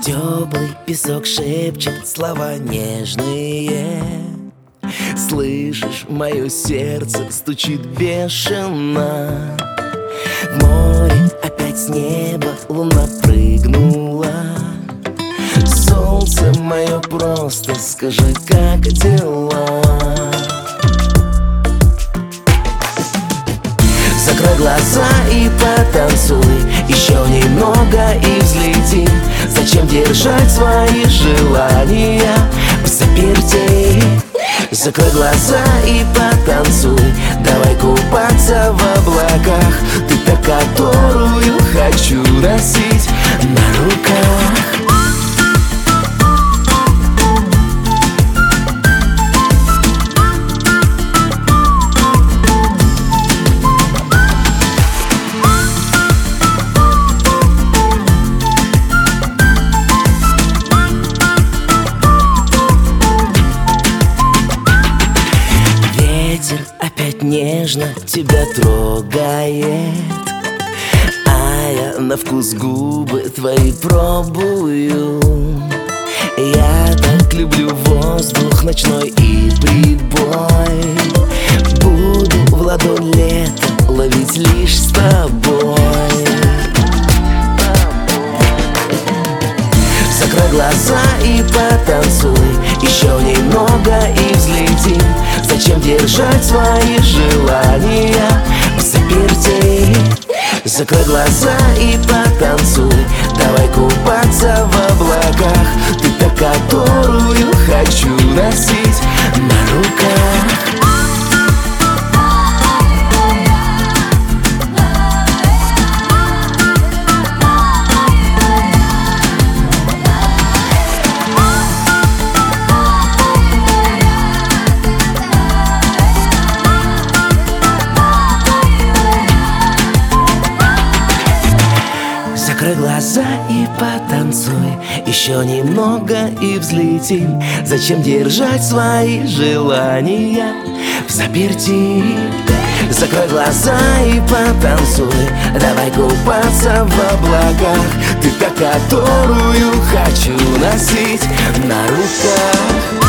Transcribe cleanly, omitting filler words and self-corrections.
Теплый песок шепчет слова нежные. Слышишь, мое сердце стучит бешено. В море опять с неба луна прыгнула. Солнце мое, просто скажи, как дела? Закрой глаза и потанцуй, еще немного и взлетим. Зачем держать свои желания в заперти? Закрой глаза и потанцуй, давай купаться в облаках. Ты та, которую хочу носить на руках. Ветер опять нежно тебя трогает, а я на вкус губы твои пробую. Я так люблю воздух ночной и прибой. Буду в ладонь лето ловить лишь с тобой. Закрой глаза и потанцуй, еще немного и взлетим. Зачем держать свои желания в заперти? Закрой глаза и потанцуй, давай купаться в облаках. Ты та, которую хочу носить на руках. Закрой глаза и потанцуй, еще немного и взлетим. Зачем держать свои желания в заперти? Закрой глаза и потанцуй, давай купаться в облаках. Ты та, которую хочу носить на руках.